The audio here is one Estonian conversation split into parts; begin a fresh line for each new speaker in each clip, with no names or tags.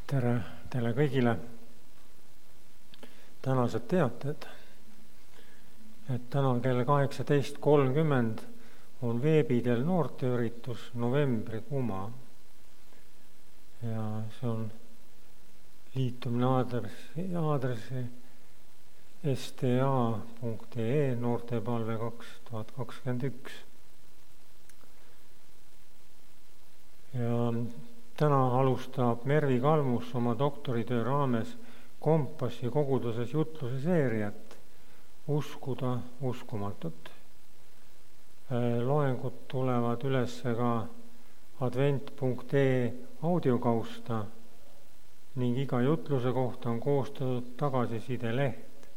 Tere teile kõigile. Tänased teated, et täna kell 18.30 on veebidel noorteüritus Novembrikuma. Ja see on liitumine aadressi sta.ee noortepalve 2021. Ja täna alustab Mervi Kalmus oma doktoritöö raames Kompassi koguduses jutluse seeriat Uskuda uskumatut. Loengud tulevad üles ka advent.ee audiokausta ning iga jutluse kohta on koostatud tagasiside-leht.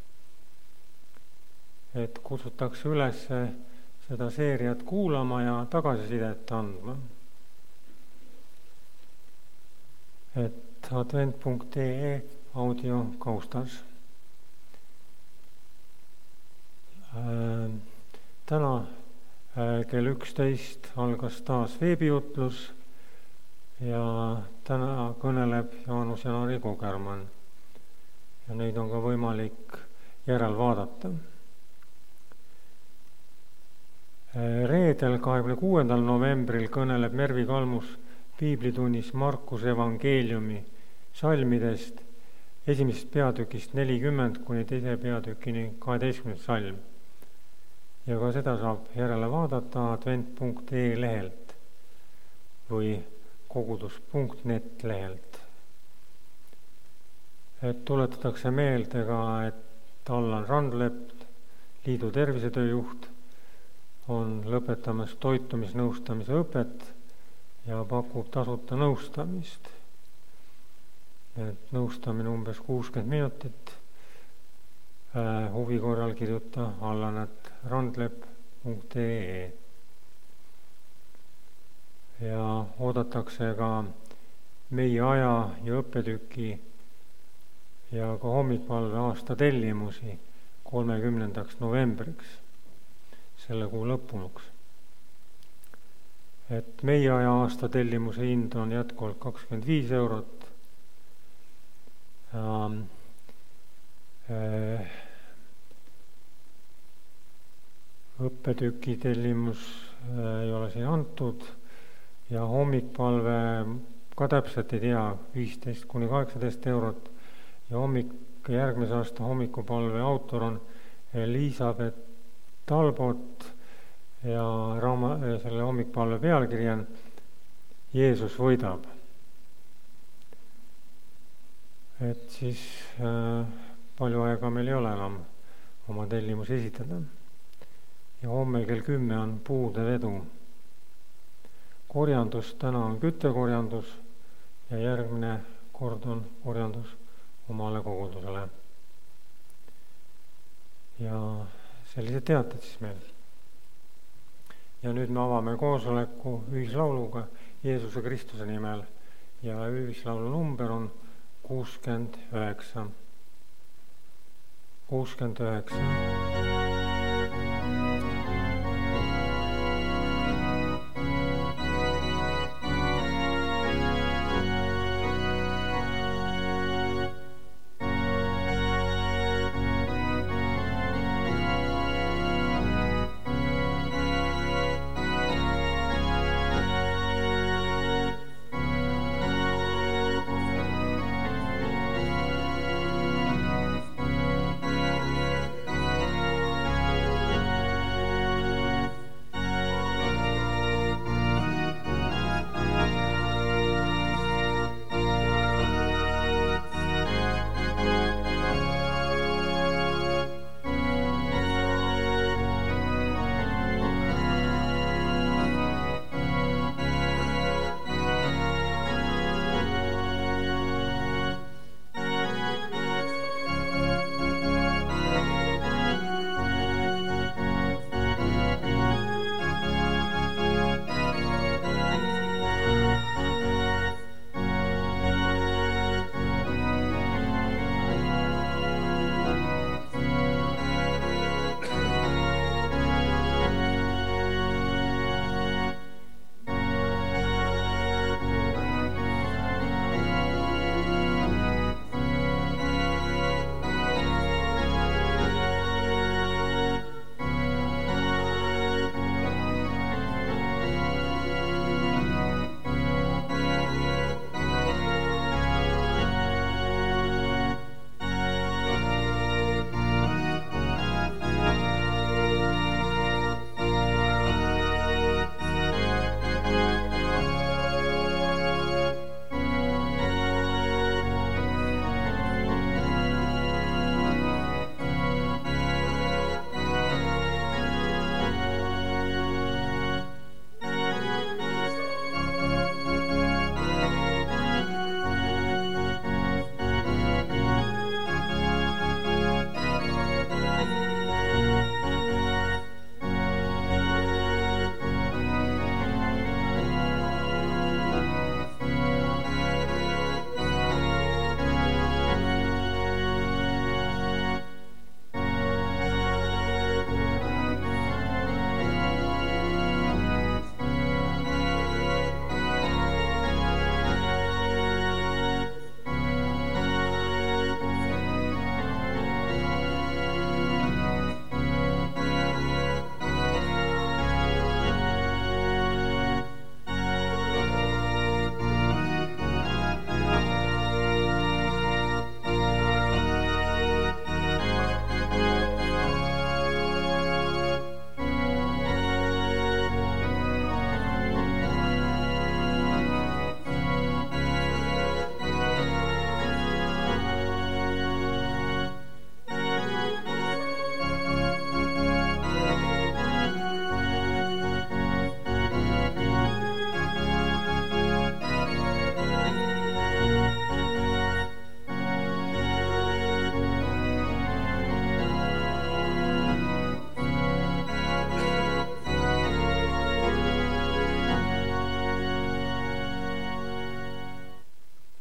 Et kutsutakse üles seda seeriat kuulama ja tagasisidet andma. Et advent.ee audiokaustas. Täna kell 11 algas taas veebijutlus ja täna kõneleb Jaanus Janari Kogermann. Ja neid on ka võimalik järel vaadata. Reedel 26. novembril kõneleb Mervi Kalmus piiblitunnis Markuse evangeeliumi salmidest esimesest peatükist 40 kuni teise peatükini 12. salm. Ja ka seda saab järele vaadata advent.ee lehelt või kogudus.net lehelt. Et tuletatakse meelde ka, et Allan Randlepp, liidu tervisetööjuht, on lõpetamas toitumisnõustamise õpet ja pakub tasuta nõustamist. Et nõustamine umbes 60 minutit. Huvi korral kirjuta allan@randlepp.ee. Ja oodatakse ka meie aja ja õppetüki ja ka hommikpalve aasta tellimusi 30. novembriks, selle kuu lõpunuks. Et meie aja aasta tellimuse hind on jätkuvalt 25 eurot. Õppetüki tellimus ei ole siin antud ja hommikpalve ka täpselt ei tea, 15 kuni 18 eurot. Ja järgmise aasta hommikupalve autor on Elisabeth Talbot ja selle hommikpalve pealkiri on Jeesus võidab. Et siis palju aega meil ei ole enam oma tellimus esitada. Ja homme kell 10 on puude vedu. Korjandus täna on küttekorjandus ja järgmine kord on korjandus omale kogudusele. Ja sellised teated siis meil. Ja nüüd me avame koosoleku ühislauluga Jeesuse Kristuse nimel ja ühislaulu number on 69. 69.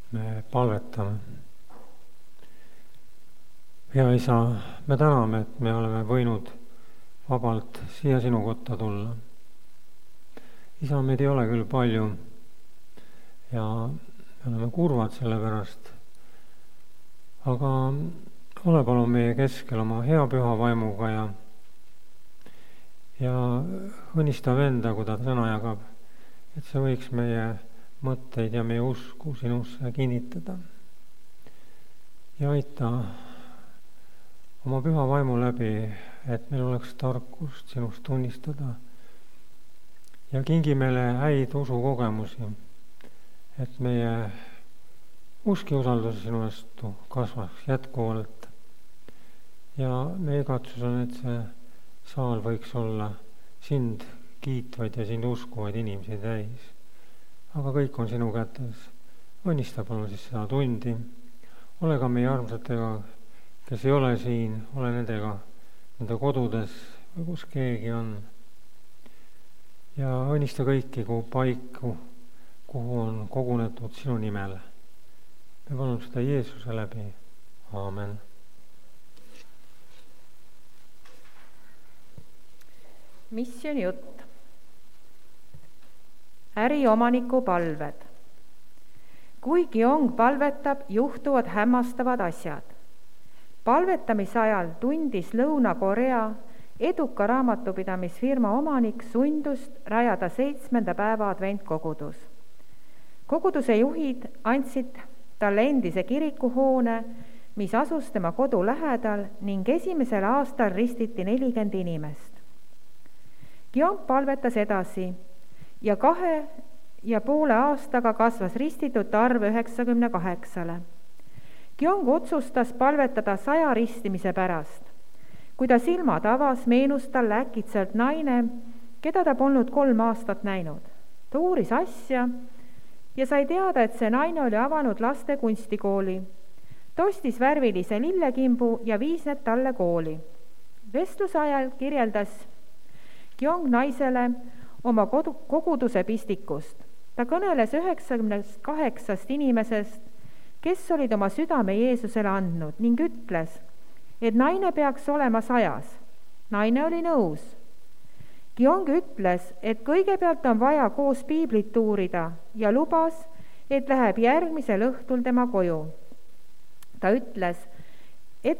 me palvetame. Hea Isa, me täname, et me oleme võinud vabalt siia sinu kotta tulla. Isa, meid ei ole küll palju ja me oleme kurvad selle pärast, aga ole palun meie keskel oma hea püha vaimuga ja õnnista venda, kui ta sõna jagab, et see võiks meie mõtteid ja meie usku sinusse kinnitada. Ja aita oma püha vaimu läbi, et meil oleks tarkust sinust tunnistada ja kingi meile häid usukogemusi, et meie usk ja usaldus sinu vastu kasvaks jätkuvalt. Ja meie igatsus on, et see saal võiks olla sind kiitvaid ja sind uskuvaid inimesi täis. Aga kõik on sinu kätes. Õnnista palun siis seda tundi. Ole ka meie armsatega, kes ei ole siin, ole nendega nende kodudes või kus keegi on. Ja õnnista kõiki paiku, kuhu on kogunetud sinu nimel. Me palun seda Jeesuse läbi. Aamen.
Missiooni jutt. Äriomaniku palved. Kui Giong palvetab, juhtuvad hämmastavad asjad. Palvetamise ajal tundis Lõuna-Korea eduka raamatupidamisfirma omanik sundust rajada 7. päeva adventkogudus. Koguduse juhid andsid talle endise kirikuhoone, mis asus tema kodu lähedal ning esimesel aastal ristiti 40 inimest. Giong palvetas edasi ja 2,5 aastaga kasvas ristitute arv 98. Giong otsustas palvetada 100 ristimise pärast. Kui ta silmad avas, meenus talle äkitselt naine, keda ta polnud 3 aastat näinud. Ta uuris asja ja sai teada, et see naine oli avanud laste kunstikooli. Ta ostis värvilise lillekimbu ja viis need talle kooli. Vestluse ajal kirjeldas Giong naisele oma koguduse pistikust. Ta kõneles 98 inimesest, kes olid oma südame Jeesusele andnud ning ütles, et naine peaks olema 100. Naine oli nõus. Giong ütles, et kõigepealt on vaja koos piiblit uurida ja lubas, et läheb järgmisel õhtul tema koju. Ta ütles, et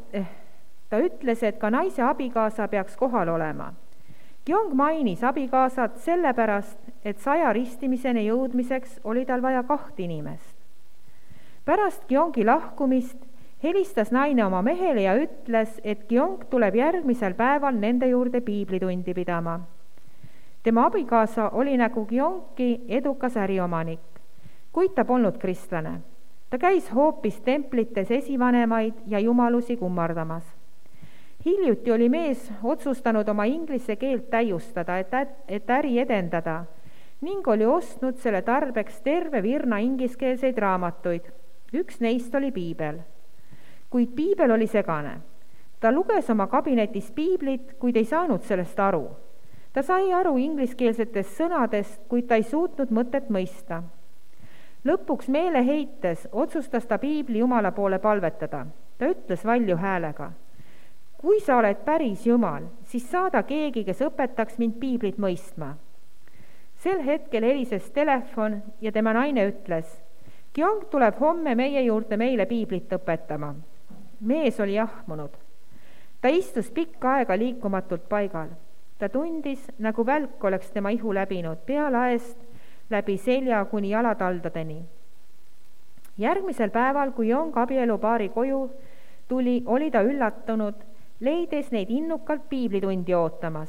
ka naise abikaasa peaks kohal olema. Giong mainis abikaasat sellepärast, et 100 ristimiseni jõudmiseks oli tal vaja 2 inimest. Pärast Giongi lahkumist helistas naine oma mehele ja ütles, et Giong tuleb järgmisel päeval nende juurde piiblitundi pidama. Tema abikaasa oli nagu Giongi edukas äriomanik, kuid ta polnud kristlane. Ta käis hoopis templites esivanemaid ja jumalusi kummardamas. Hiljuti oli mees otsustanud oma inglise keelt täiustada, et äri edendada ning oli ostnud selle tarbeks terve virna ingliskeelseid raamatuid. Üks neist oli piibel. Kuid piibel oli segane. Ta luges oma kabinetis piiblit, kuid ei saanud sellest aru. Ta sai aru ingliskeelsetest sõnadest, kuid ta ei suutnud mõtet mõista. Lõpuks meeleheites otsustas ta piibli Jumala poole palvetada. Ta ütles valju häälega, kui sa oled päris Jumal, siis saada keegi, kes õpetaks mind piiblit mõistma. Sel hetkel helises telefon ja tema naine ütles, Giong tuleb homme meie juurde meile piiblit õpetama. Mees oli jahmunud. Ta istus pikka aega liikumatult paigal. Ta tundis, nagu välk oleks tema ihu läbinud pealaest läbi selja kuni jalataldadeni. Järgmisel päeval, kui Giong abielupaari koju tuli, oli ta üllatunud, leides neid innukalt piiblitundi ootamas.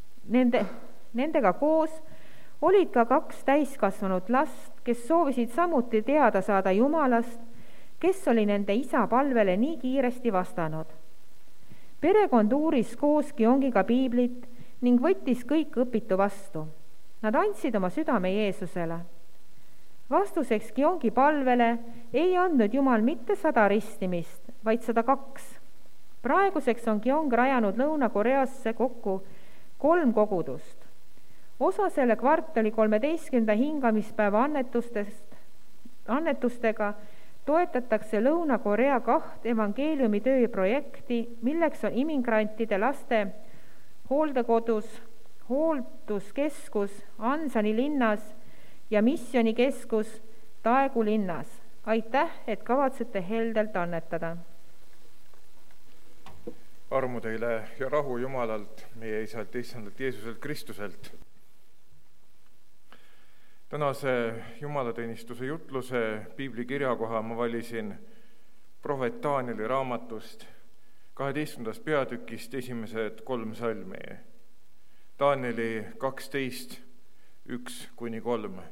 Nendega koos olid ka 2 täiskasvanud last, kes soovisid samuti teada saada Jumalast, kes oli nende isa palvele nii kiiresti vastanud. Perekond uuris koos Giongiga piiblit ning võttis kõik õpitu vastu. Nad andsid oma südame Jeesusele. Vastuseks Giongi palvele ei andnud Jumal mitte 100 ristimist, vaid 102. Praeguseks on Giong rajanud Lõuna-Koreasse kokku 3 kogudust. Osa selle kvartali 13. hingamispäeva annetustest annetustega toetatakse Lõuna-Korea 2 evangeeliumitöö projekti, milleks on immigrantide laste hooldekodus, hoolduskeskus Ansani linnas ja missioonikeskus Taegu linnas. Aitäh, et kavatsete heldelt annetada.
Armu teile ja rahu Jumalalt, meie Isalt, Issandalt Jeesuselt Kristuselt. Tänase jumalateenistuse jutluse piibli kirjakoha ma valisin prohvet Danieli raamatust 12. peatükist esimesed 3 salmi. Danieli 12, 1-3.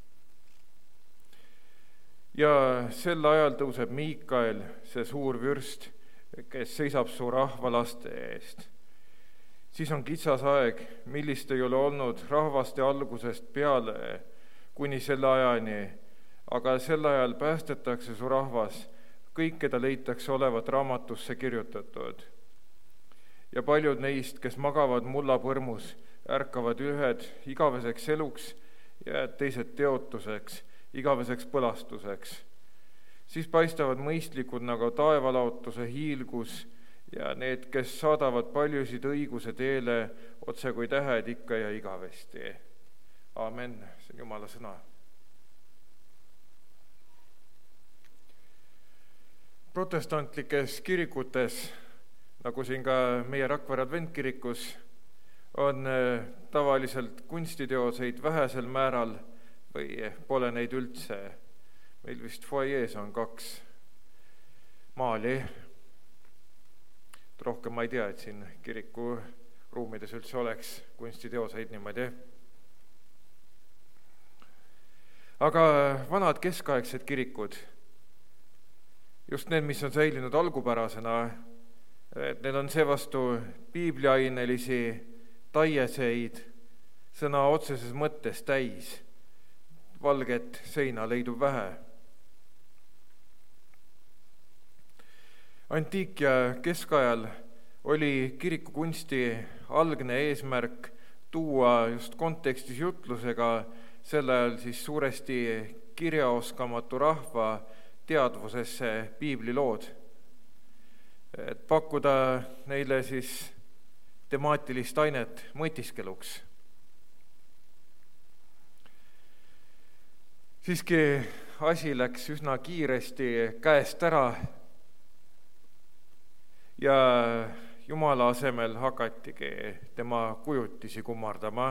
Ja sel ajal tõuseb Miikael, see suur vürst, kes seisab su rahva laste eest. Siis on kitsas aeg, millist ei ole olnud rahvaste algusest peale kuni selle ajani, aga sel ajal päästetakse su rahvas, kõik, keda leitakse olevat raamatusse kirjutatud. Ja paljud neist, kes magavad mullapõrmus, ärkavad ühed igaveseks eluks ja teised teotuseks, igaveseks põlastuseks. Siis paistavad mõistlikud nagu taevalaotuse hiilgus ja need, kes saadavad paljusid õiguse teele otse kui tähed ikka ja igavesti. Aamen, see on Jumala sõna. Protestantlikes kirikutes, nagu siin ka meie Rakvere adventkirikus, on tavaliselt kunstiteoseid vähesel määral või pole neid üldse. Meil vist foajees on 2 maali. Rohkem ma ei tea, et siin kiriku ruumides üldse oleks kunstiteoseid niimoodi. Aga vanad keskaegsed kirikud, just need, mis on säilinud algupärasena, need on seevastu piibliainelisi taieseid sõna otseses mõttes täis. Valget seina leidub vähe. Antiik- ja keskajal oli kirikukunsti algne eesmärk tuua just kontekstis jutlusega sel ajal siis suuresti kirjaoskamatu rahva teadvusesse piiblilood, et pakkuda neile siis temaatilist ainet mõtiskeluks. Siiski asi läks üsna kiiresti käest ära ja Jumala asemel hakatigi tema kujutisi kummardama.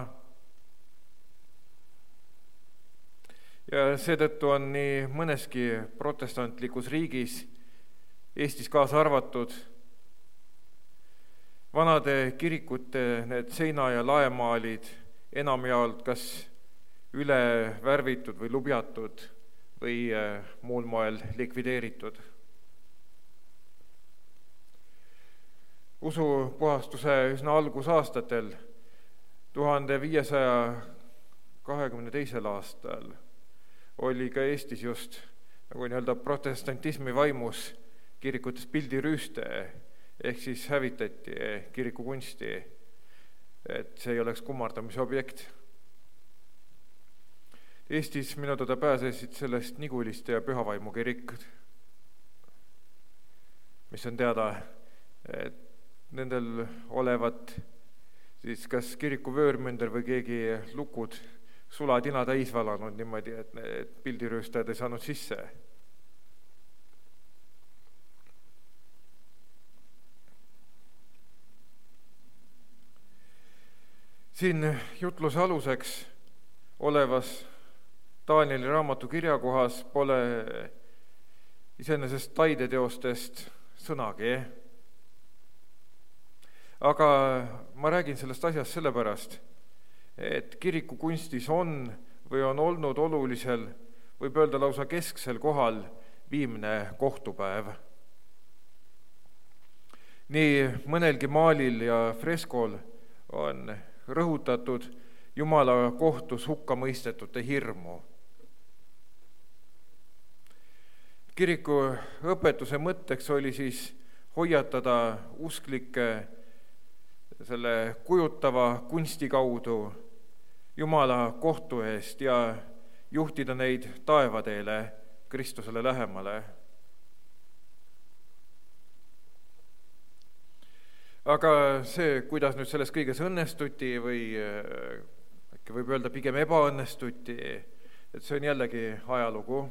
Ja seetõttu on nii mõneski protestantlikus riigis, Eestis kaasa arvatud, vanade kirikute need seina- ja laemaalid enamjaolt kas üle värvitud või lubjatud või muul moel likvideeritud. Usupuhastuse üsna algusaastatel, 1522. aastal, oli ka Eestis just nagu nii-öelda protestantismi vaimus kirikutes pildirüüste, ehk siis hävitati kirikukunsti, et see ei oleks kummardamise objekt. Eestis minu teada pääsesid sellest Niguliste ja Pühavaimu kirik, mis on teada, et nendel olevat siis kas kiriku vöörmünder või keegi lukud sulatina täis valanud niimoodi, et need pildirüüstajad ei saanud sisse. Siin jutluse aluseks olevas Danieli raamatu kirjakohas pole iseenesest taideteostest sõnagi. Aga ma räägin sellest asjast sellepärast, et kirikukunstis on või on olnud olulisel, võib öelda lausa kesksel kohal viimne kohtupäev. Nii mõnelgi maalil ja freskol on rõhutatud Jumala kohtus hukkamõistetute hirmu. Kiriku õpetuse mõtteks oli siis hoiatada usklikke selle kujutava kunsti kaudu Jumala kohtu eest ja juhtida neid taevateele Kristusele lähemale. Aga see, kuidas nüüd selles kõiges õnnestuti või äkki võib öelda pigem ebaõnnestuti, et see on jällegi ajalugu.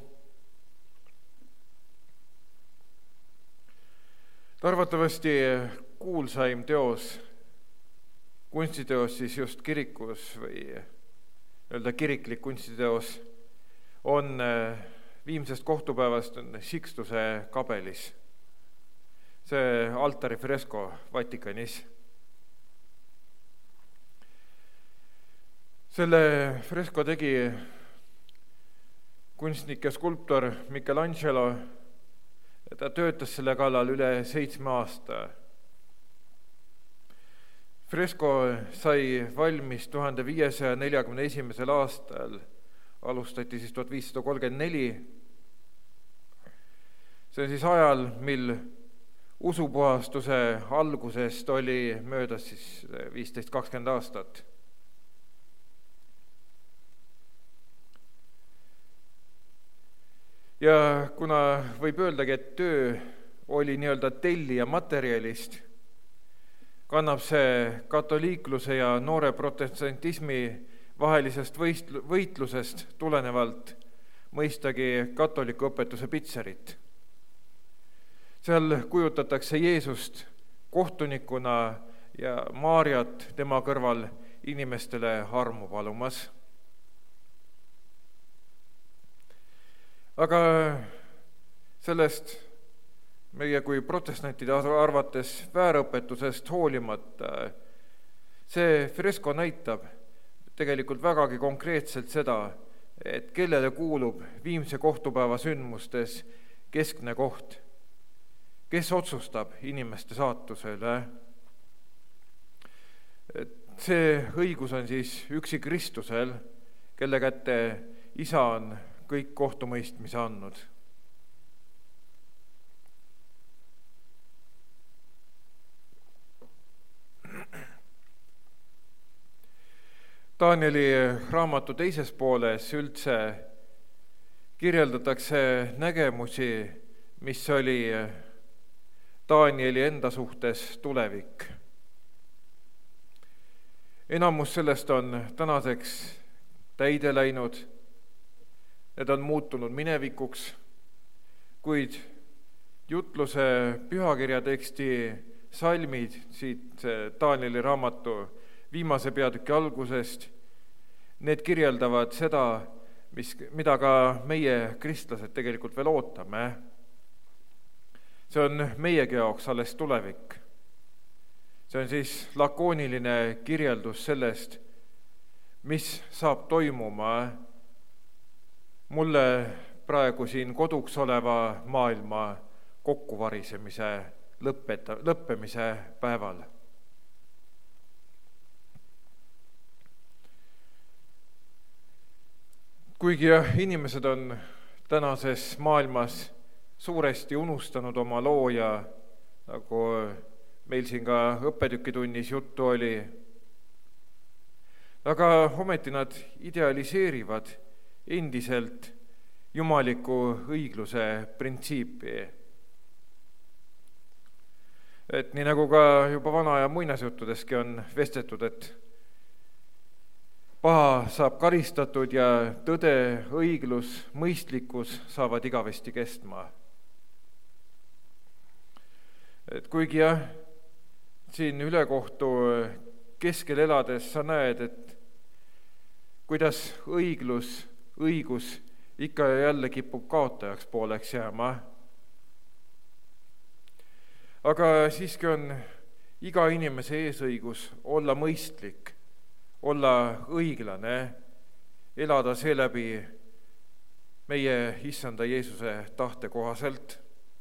Arvatavasti kuulsaim teos, kunstiteos siis just kirikus või öelda kiriklik kunstiteos on viimsest kohtupäevast on Sixtuse kabelis. See altari fresko Vatikanis. Selle fresko tegi kunstnik ja skulptor Michelangelo. Ta töötas selle kallal üle 7 aasta. Fresko sai valmis 1541. aastal, alustati siis 1534. See on siis ajal, mil usupuhastuse algusest oli möödas siis 15-20 aastat. Ja kuna võib öeldagi, et töö oli nii-öelda tellija materjalist, kannab see katoliikluse ja noore protestantismi vahelisest võitlusest tulenevalt mõistagi katoliku õpetuse pitserit. Seal kujutatakse Jeesust kohtunikuna ja Maarjat tema kõrval inimestele armu palumas. Aga sellest meie kui protestantide arvates väärõpetusest hoolimata see fresko näitab tegelikult vägagi konkreetselt seda, et kellele kuulub viimse kohtupäeva sündmustes keskne koht, kes otsustab inimeste saatuse üle. See õigus on siis üksi Kristusel, kelle kätte Isa on kõik kohtumõistmise andnud. Danieli raamatu teises pooles üldse kirjeldatakse nägemusi, mis oli Danieli enda suhtes tulevik. Enamus sellest on tänaseks täide läinud. Need on muutunud minevikuks, kuid jutluse pühakirja teksti salmid siit Danieli raamatu viimase peatüki algusest, need kirjeldavad seda, mida ka meie kristlased tegelikult veel ootame. See on meiegi jaoks alles tulevik. See on siis lakooniline kirjeldus sellest, mis saab toimuma mulle praegu siin koduks oleva maailma kokkuvarisemise lõppemise päeval. Kuigi inimesed on tänases maailmas suuresti unustanud oma looja, nagu meil siin ka õppetükitunnis juttu oli, aga ometi nad idealiseerivad endiselt jumaliku õigluse printsiipi. Et nii nagu ka juba vana aja muinasjuttudeski on vestetud, et paha saab karistatud ja tõde, õiglus, mõistlikkus saavad igavesti kestma. Et kuigi siin ülekohtu keskel elades sa näed, et kuidas õigus ikka ja jälle kipub kaotajaks pooleks jääma. Aga siiski on iga inimese eesõigus olla mõistlik, olla õiglane, elada seeläbi meie issanda Jeesuse tahte kohaselt.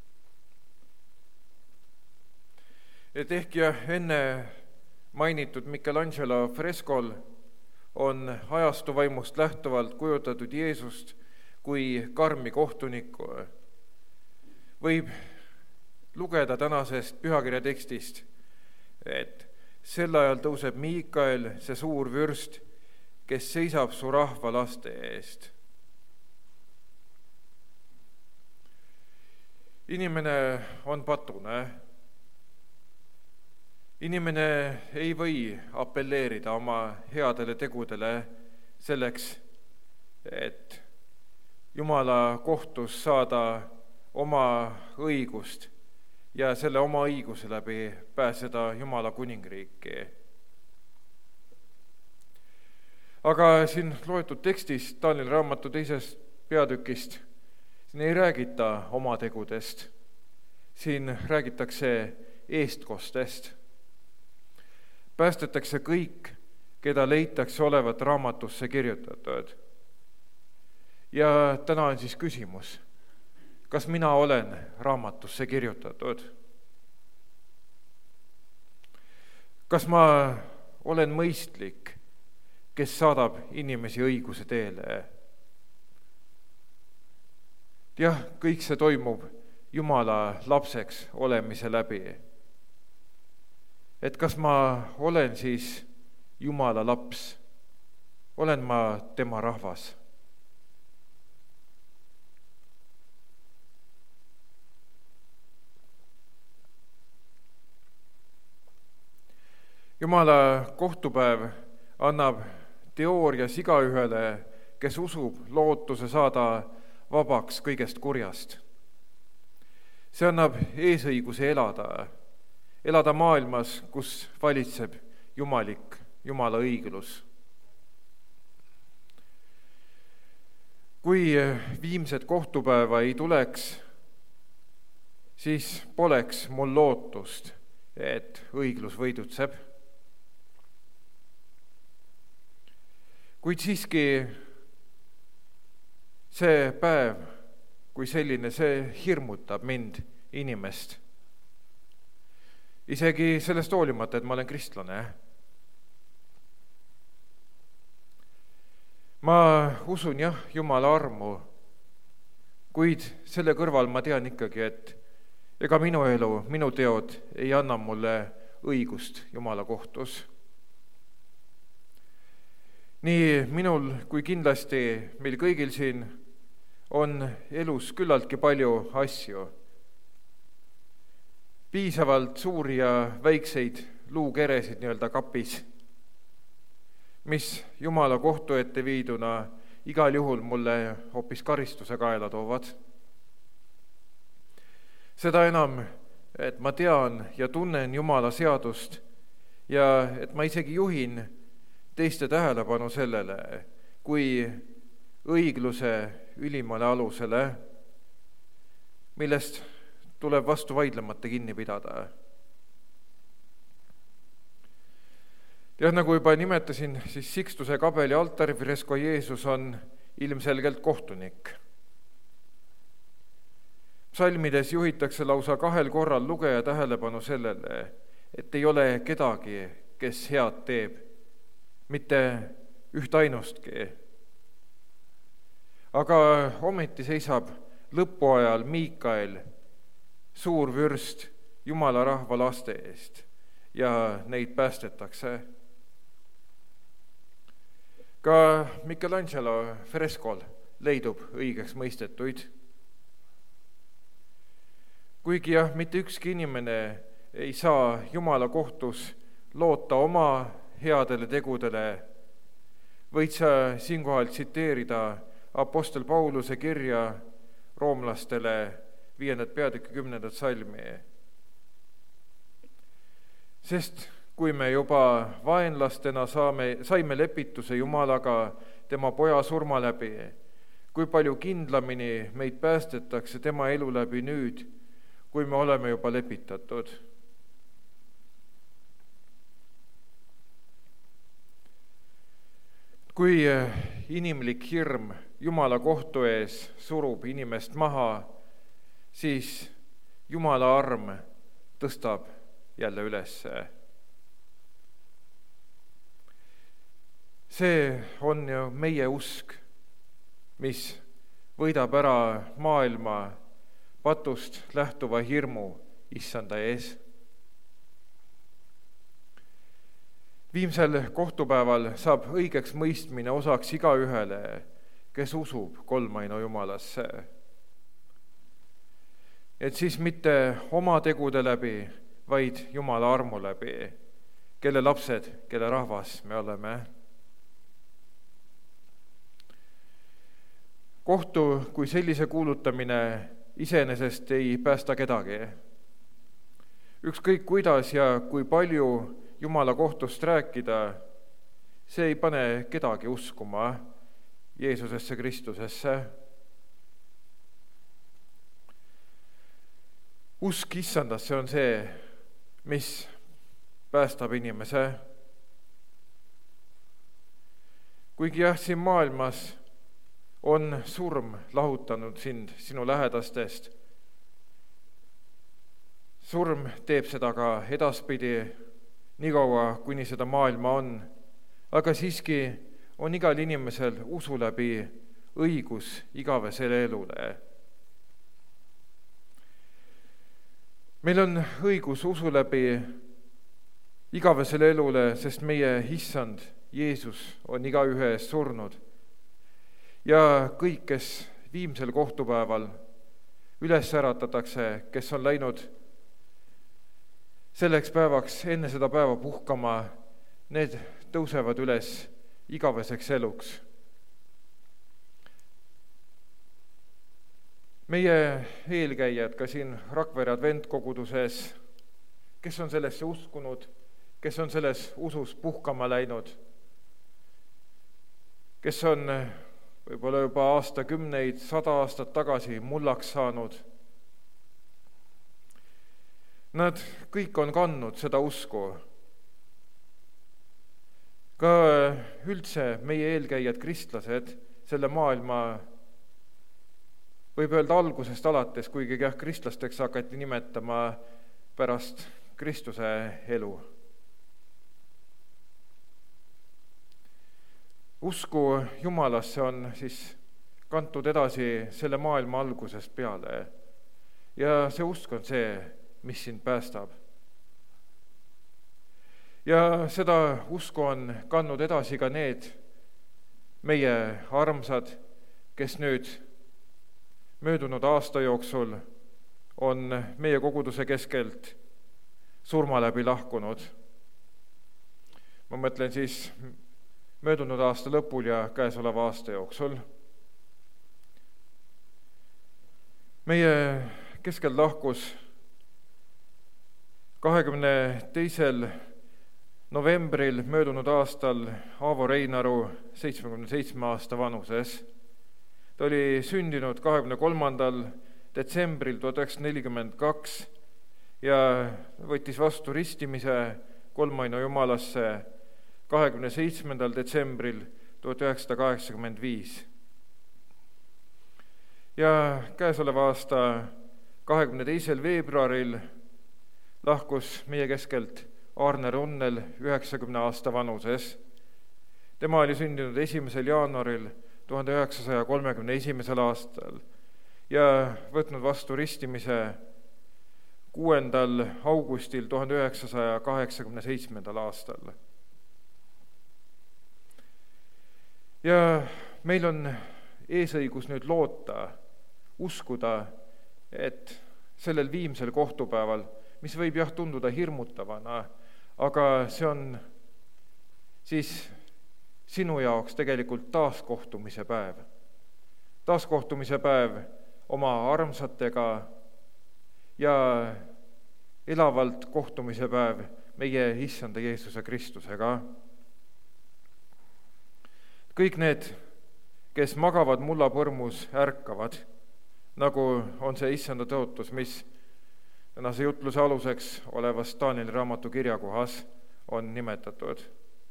Et ehk enne mainitud Michelangelo freskol on ajastu vaimust lähtuvalt kujutatud Jeesust kui karmi kohtunikku. Võib lugeda tänasest pühakirja tekstist, et sel ajal tõuseb Miikael, see suur vürst, kes seisab su rahva laste eest. inimene on patune. Inimene ei või apelleerida oma headele tegudele selleks, et Jumala kohtus saada oma õigust ja selle oma õiguse läbi pääseda Jumala kuningriiki. Aga siin loetud tekstis, Danieli raamatu 2. peatükist, siin ei räägita oma tegudest, siin räägitakse eestkostest. Päästetakse kõik, keda leitakse olevat raamatusse kirjutatud. Ja täna on siis küsimus, kas mina olen raamatusse kirjutatud? Kas ma olen mõistlik, kes saadab inimesi õiguse teele? Jah, kõik see toimub Jumala lapseks olemise läbi. Et kas ma olen siis Jumala laps? Olen ma tema rahvas? Jumala kohtupäev annab teoorias igaühele, kes usub, lootuse saada vabaks kõigest kurjast. See annab eesõiguse elada maailmas, kus valitseb Jumala õiglus. Kui viimset kohtupäeva ei tuleks, siis poleks mul lootust, et õiglus võidutseb. Kuid siiski see päev kui selline, see hirmutab mind, inimest. Isegi sellest hoolimata, et ma olen kristlane. Ma usun jah Jumala armu, kuid selle kõrval ma tean ikkagi, et ega minu elu, minu teod ei anna mulle õigust Jumala kohtus. Nii minul kui kindlasti meil kõigil siin on elus küllaltki palju asju. Piisavalt suuri ja väikseid luukeresid nii-öelda kapis, mis Jumala kohtu ette viiduna igal juhul mulle hoopis karistuse kaela toovad. Seda enam, et ma tean ja tunnen Jumala seadust ja et ma isegi juhin teiste tähelepanu sellele, kui õigluse ülimale alusele, millest tuleb vastu vaidlemata kinni pidada. Ja nagu juba nimetasin, siis Sixtuse kabeli altarifresko Jeesus on ilmselgelt kohtunik. Psalmides juhitakse lausa 2 korral lugeja tähelepanu sellele, et ei ole kedagi, kes head teeb, mitte üht ainustki. Aga ometi seisab lõpuajal Miikael, suur vürst Jumala rahva laste eest ja neid päästetakse. Ka Michelangelo freskol leidub õigeks mõistetuid. Kuigi jah, mitte ükski inimene ei saa Jumala kohtus loota oma headele tegudele, võid sa siinkohal tsiteerida apostel Pauluse kirja roomlastele 5. peatükki 10. salmi. Sest kui me juba vaenlastena saime lepituse Jumalaga tema poja surma läbi, kui palju kindlamini meid päästetakse tema elu läbi nüüd, kui me oleme juba lepitatud. Kui inimlik hirm Jumala kohtu ees surub inimest maha, siis Jumala arm tõstab jälle ülesse. See on ju meie usk, mis võidab ära maailma patust lähtuva hirmu issanda ees. Viimsel kohtupäeval saab õigeks mõistmine osaks igaühele, kes usub kolmaino Jumalasse. et siis mitte oma tegude läbi, vaid Jumala armu läbi, kelle lapsed, kelle rahvas me oleme. Kohtu kui sellise kuulutamine iseenesest ei päästa kedagi. Ükskõik kuidas ja kui palju Jumala kohtust rääkida, see ei pane kedagi uskuma Jeesusesse Kristusesse. Usk issandasse on see, mis päästab inimese. Kuigi jah, siin maailmas on surm lahutanud sind sinu lähedastest, surm teeb seda ka edaspidi, nii kaua, kuni seda maailma on, aga siiski on igal inimesel usu läbi õigus igavesele elule. Meil on õigus usu läbi igavesele elule, sest meie issand Jeesus on igaühe eest surnud. Ja kõik, kes viimsel kohtupäeval üles äratatakse, kes on läinud selleks päevaks enne seda päeva puhkama, need tõusevad üles igaveseks eluks. Meie eelkäijad ka siin Rakvere adventkoguduses, kes on sellesse uskunud, kes on selles usus puhkama läinud, kes on võib-olla juba aastakümneid, 100 aastat tagasi mullaks saanud, nad kõik on kandnud seda usku. Ka üldse meie eelkäijad kristlased, selle maailma võib öelda algusest alates, kuigi jah, kristlasteks hakati nimetama pärast Kristuse elu. Usku Jumalasse on siis kantud edasi selle maailma algusest peale. Ja see usk on see, mis sind päästab. Ja seda usku on kandnud edasi ka need meie armsad, kes nüüd möödunud aasta jooksul on meie koguduse keskelt surma läbi lahkunud. Ma mõtlen siis möödunud aasta lõpul ja käesoleva aasta jooksul. Meie keskel lahkus 22. novembril möödunud aastal Aavo Reinaru 77 aasta vanuses. Ta oli sündinud 23. detsembril 1942 ja võttis vastu ristimise kolmainu Jumalasse 27. detsembril 1985. Ja käesoleva aasta 22. veebruaril lahkus meie keskelt Arne Runnel 90 aasta vanuses. Tema oli sündinud 1. jaanuaril 1931. aastal ja võtnud vastu ristimise 6. augustil 1987. aastal. Ja meil on eesõigus nüüd loota, uskuda, et sellel viimsel kohtupäeval, mis võib jah tunduda hirmutavana, aga see on siis sinu jaoks tegelikult taaskohtumise päev. Taaskohtumise päev oma armsatega ja elavalt kohtumise päev meie issanda Jeesuse Kristusega. Kõik need, kes magavad mullapõrmus, ärkavad, nagu on see issanda tõotus, mis tänase jutluse aluseks olevas Danieli raamatu kirjakohas on nimetatud.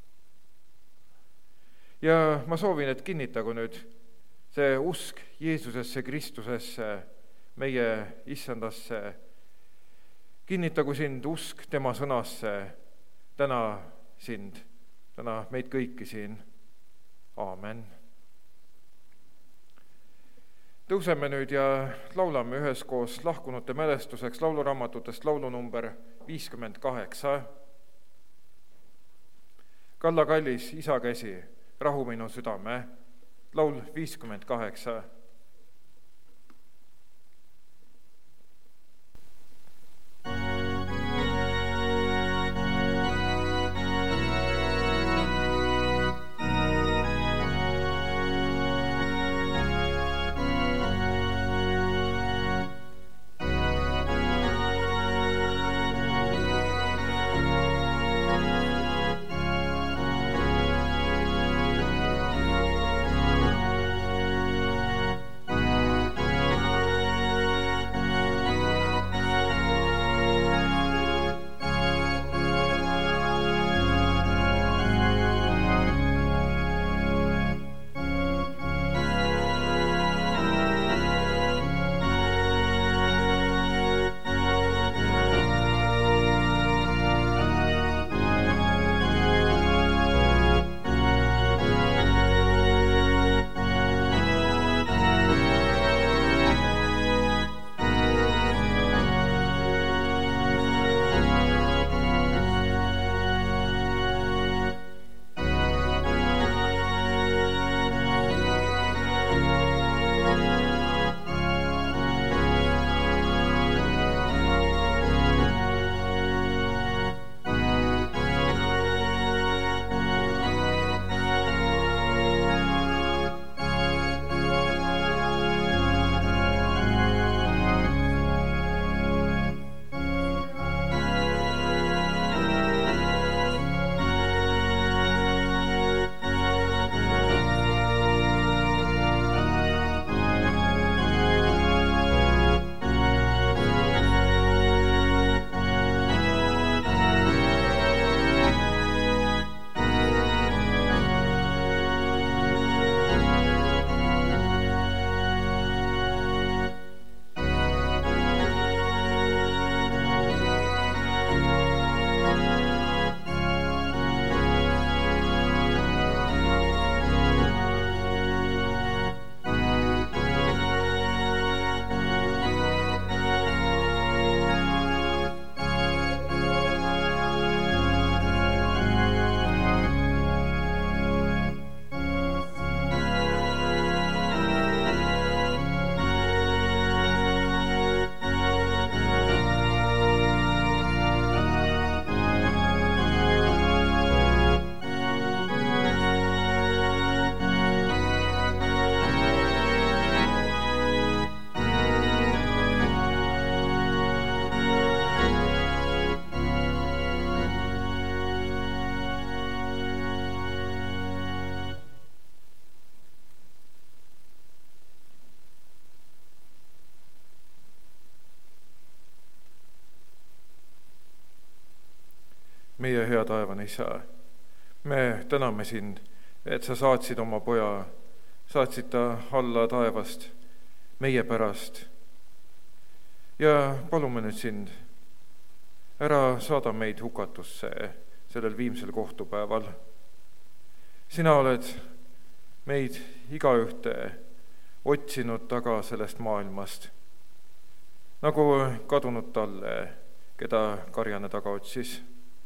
Ja ma soovin, et kinnitagu nüüd see usk Jeesusesse Kristusesse, meie issandasse. Kinnitagu sind usk tema sõnasse, täna sind, täna meid kõiki siin. Aamen. Tõuseme nüüd ja laulame üheskoos lahkunute mälestuseks lauluraamatutest laulunumber 58. Kalla kallis isa käsi, rahu minu südame, laul 58. meie hea taevane Isa, me täname sind, et sa saatsid oma poja, saatsid ta alla taevast meie pärast. Ja palume nüüd sind, ära saada meid hukatusse sellel viimsel kohtupäeval. Sina oled meid igaühte otsinud taga sellest maailmast, nagu kadunud talle, keda karjane taga otsis.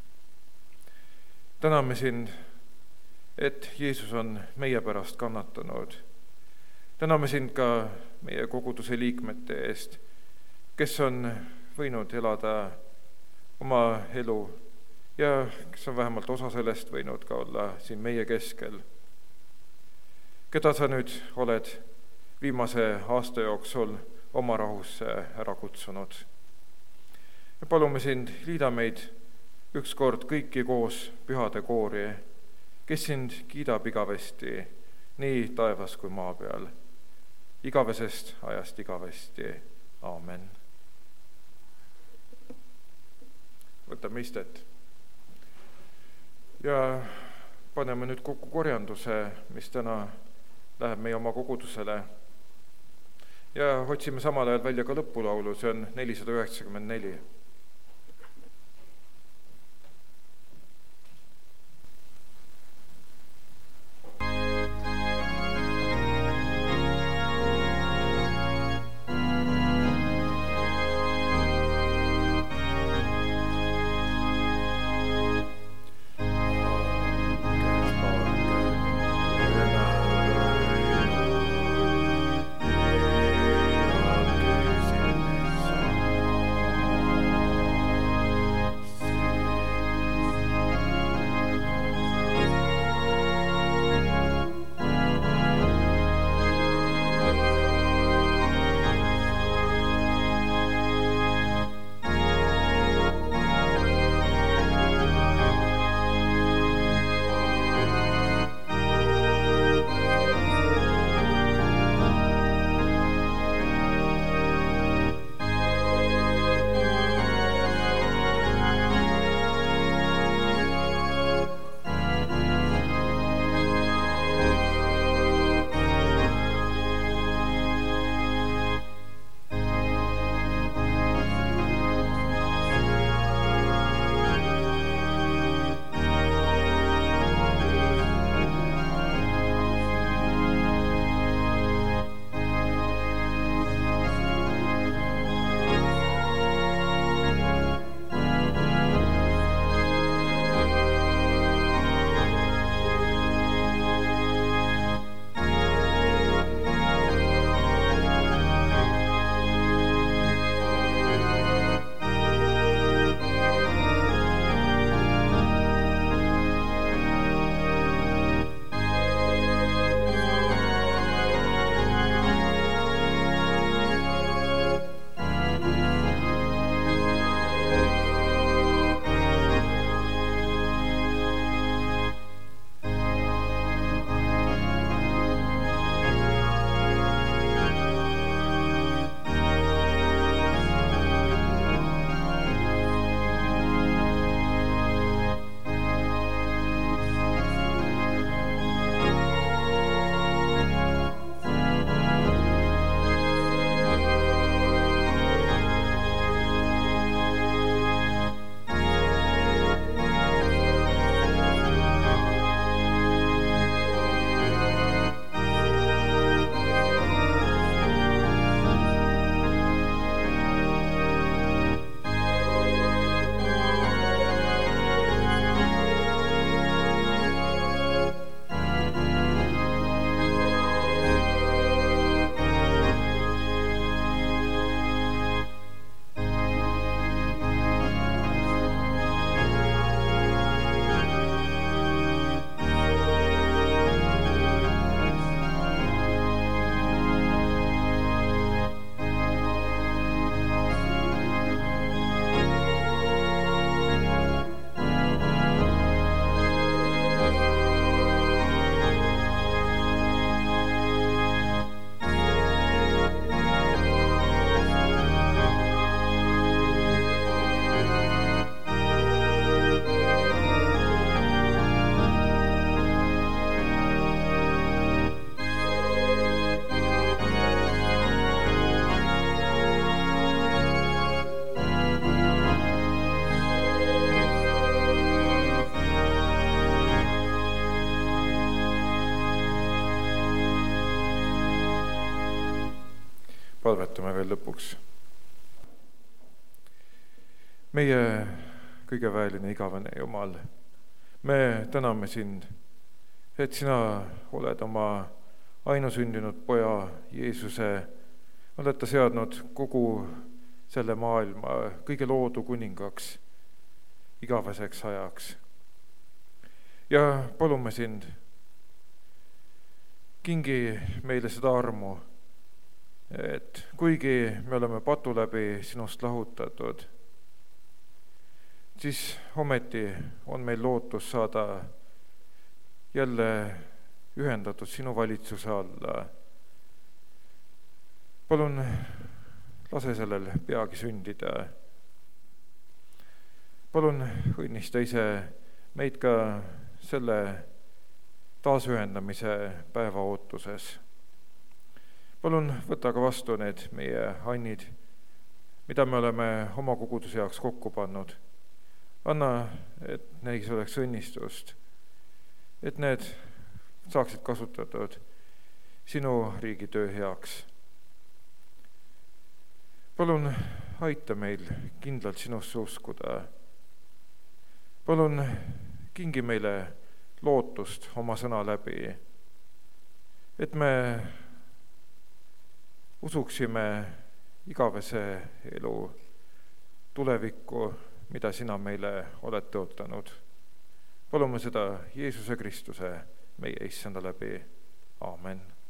Täname sind, et Jeesus on meie pärast kannatanud. Täname sind ka meie koguduse liikmete eest, kes on võinud elada oma elu ja kes on vähemalt osa sellest võinud ka olla siin meie keskel, keda sa nüüd oled viimase aasta jooksul oma rahusse ära kutsunud. Ja palume sind, liida meid ükskord kõiki koos pühade koori, kes sind kiidab igavesti, nii taevas kui maa peal, igavesest ajast igavesti. Aamen. Võtame istet ja paneme nüüd kokku korjanduse, mis täna läheb meie oma kogudusele. Ja otsime samal ajal välja ka lõpulaulu, see on 494. palvetame veel lõpuks. Meie kõige väeline igavene Jumal, me täname sind, et sina oled oma ainusündinud poja Jeesuse, oled ta seadnud kogu selle maailma kõige loodu kuningaks igaveseks ajaks. Ja palume sind, kingi meile seda armu, et kuigi me oleme patu läbi sinust lahutatud, siis ometi on meil lootus saada jälle ühendatud sinu valitsuse alla. Palun lase sellel peagi sündida. Palun õnnista ise meid ka selle taasühendamise päeva ootuses. Palun võta ka vastu need meie annid, mida me oleme oma koguduse jaoks kokku pannud. Anna, et neis oleks õnnistust, et need saaksid kasutatud sinu riigi töö heaks. Palun aita meil kindlalt sinusse uskuda. Palun kingi meile lootust oma sõna läbi, et me usuksime igavese elu tulevikku, mida sina meile oled tõotanud. Palume seda Jeesuse Kristuse, meie issanda läbi. Aamen.